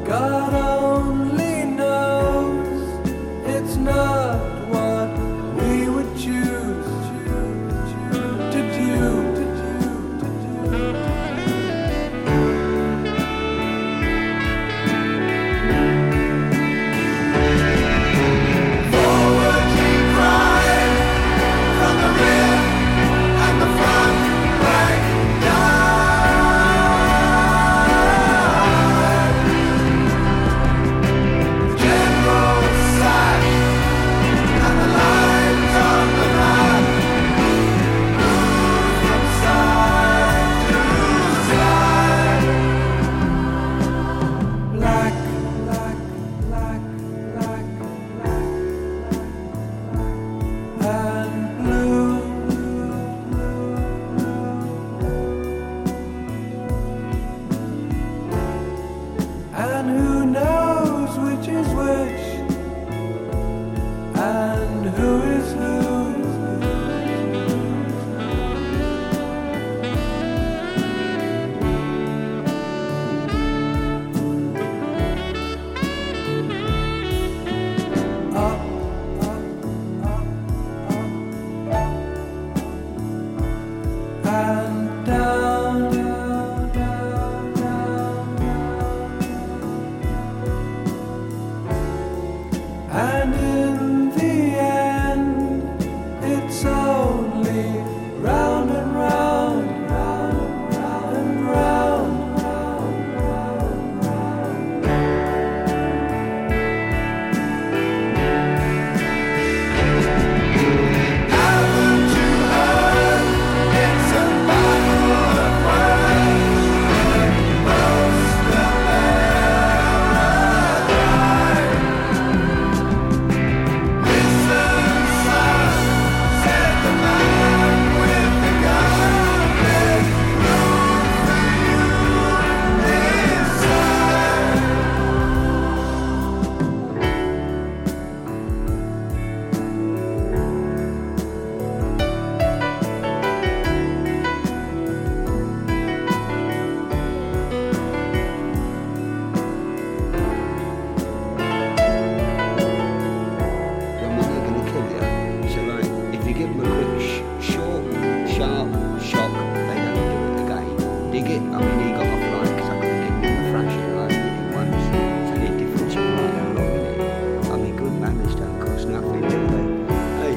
God only knows it's not what we would choose to do. Forward he cried from the rear and the front rank died. General sat and the lines on the map moved from side to side. Black, black, black, black, black, and blue. And who knows which is which, and who is who. Up, up, up, up, and down, down, down, down, and in the end, it's only round and round, round and round, round, round, round. Haven't you heard? It's a battle of words. Most of them are alive. Listen, son, said the man with the gun. There's room for you inside. Your mother gonna kill you. So like, if you give them a quick, short, sharp shock, they don't do it again. Dig it. I mean, he got off like, because I could have given him a thrashing like he did once. So the difference in right and wrong, innit? I mean, good manners don't cost nothing, do they? Hey.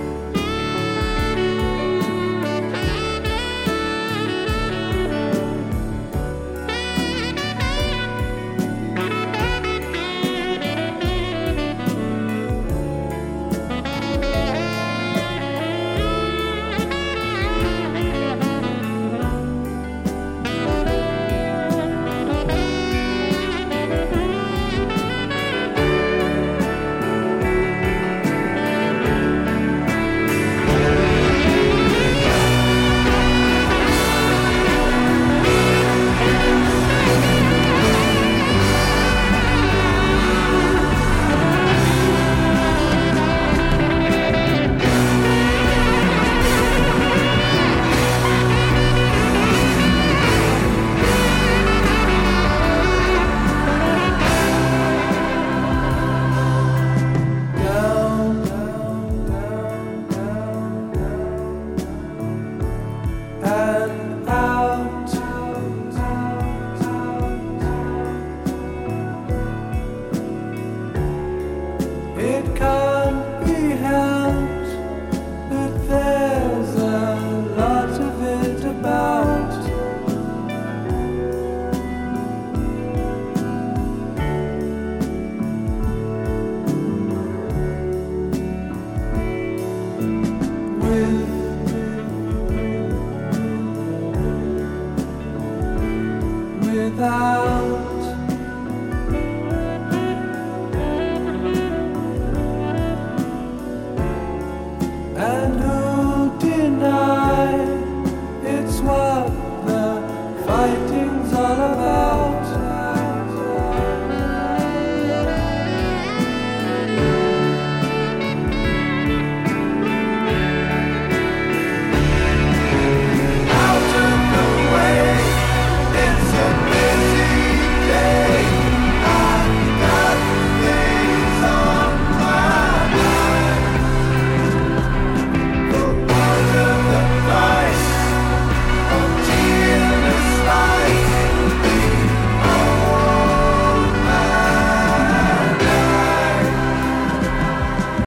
Down, down, down, down, down, and out. It can't be helped that there's a lot of it about. Without, and who'll deny it's what the fighting